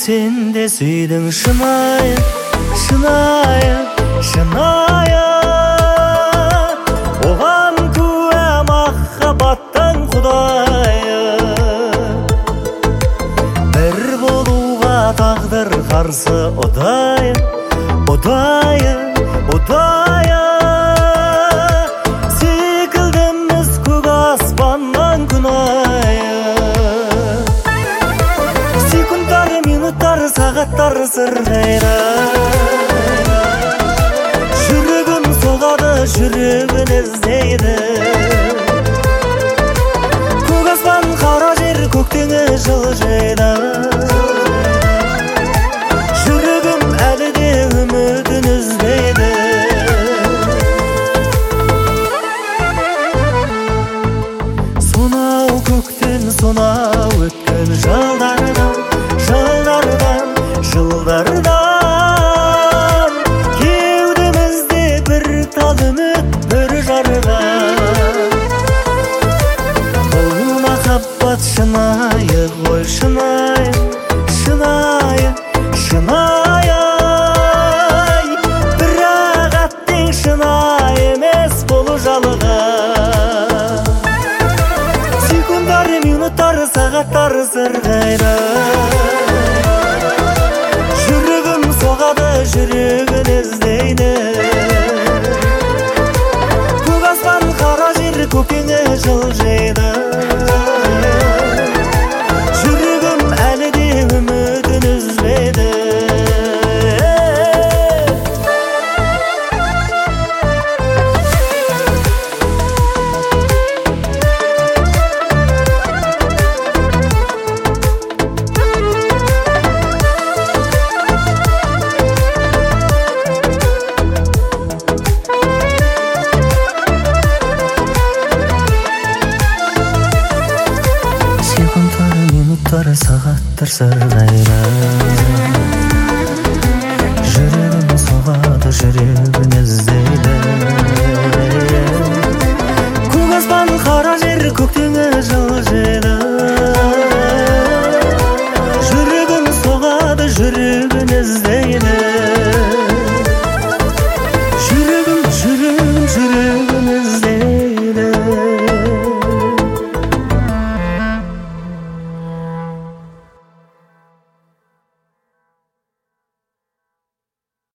sen de süydün şınayı, şınayı, şınayı. Oğan küve mahhabbattan Kudayı. Bir boluğa tağdır karşı odayı, odayı, odayı. Sikildimiz kök asmandan günayı. Sekundlar, minutlar, saatlar sırgayra. Жүрегім соғады, жүрегін іздейді. Көк аспан, қара жер, көктеңі жылжиды. Жүрегім әлі де үмітін үзбейді. Сонау көктен, сонау өткен жылдардан, жылдардан, жылдардан. Шынайы ғой, шынайы, шынайы, шынайы. Бірақ аттың шынайы емес болу жалыға. Секундар, минуттар, сағаттар сырғайра. Жүрегім соғады, жүрегін іздейді. Көк аспан, қара жер, көктеңі жылжиды. Сағаттар сырғайра.